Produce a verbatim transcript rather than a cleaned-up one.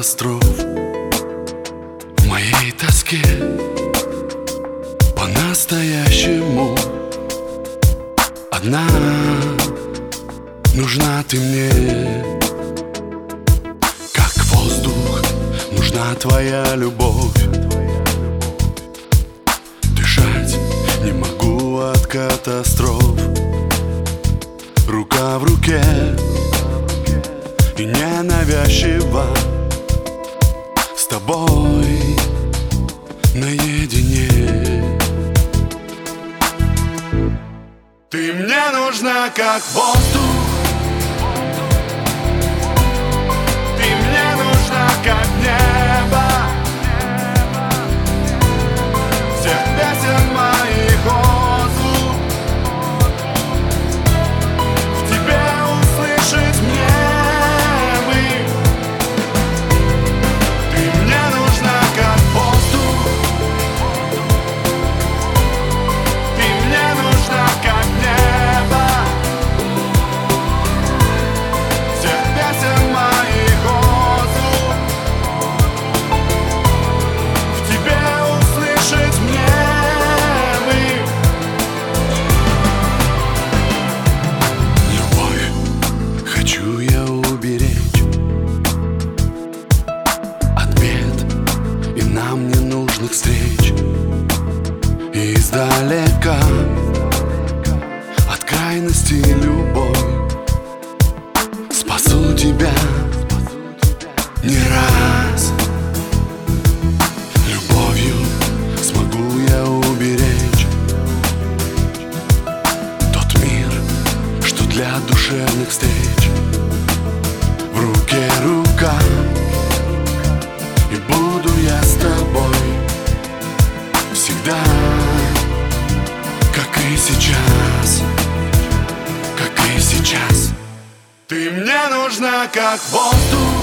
катастроф в моей тоске. По-настоящему одна нужна ты мне, как воздух нужна твоя любовь. Дышать не могу от катастроф. Рука в руке и ненавязчиво с тобой наедине. Ты мне нужна как воздух, ты мне нужна как небо. Всех песен моих отзыв в тебе услышать мне бы. Ты мне нужна как воздух, ты мне нужна как небо. Всех песен моих отзыв в тебе услышать мне бы. Любовь хочу я уберечь от бед и нам ненужных встреч. И издалека от крайности любовь спасу тебя не раз. Любовью смогу я уберечь тот мир, что для душевных встреч. В руке рука, и буду я с тобой всегда, как и сейчас, как и сейчас. Ты мне нужна как воздух,